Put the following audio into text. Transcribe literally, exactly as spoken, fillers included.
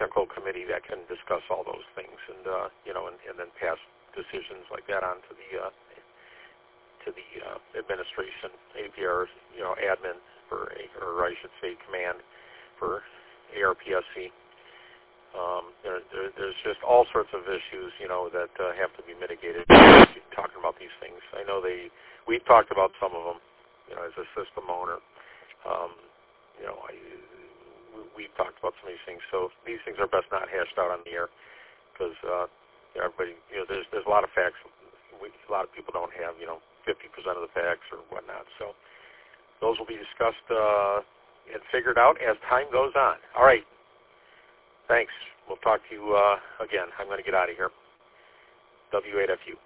technical committee that can discuss all those things, and uh, you know, and, and then pass decisions like that on to the uh, to the uh, administration, A P R, you know, admin for, or I should say, command for A R P S C. Um, there, there, there's just all sorts of issues, you know, that uh, have to be mitigated. Talking about these things, I know they. We've talked about some of them, you know, as a system owner. Um, you know, I, we've talked about some of these things. So these things are best not hashed out on the air because uh, everybody, you know, there's there's a lot of facts. We, a lot of people don't have, you know, fifty percent of the facts or whatnot. So those will be discussed uh, and figured out as time goes on. All right. Thanks. We'll talk to you uh, again. I'm going to get out of here. W eight F U.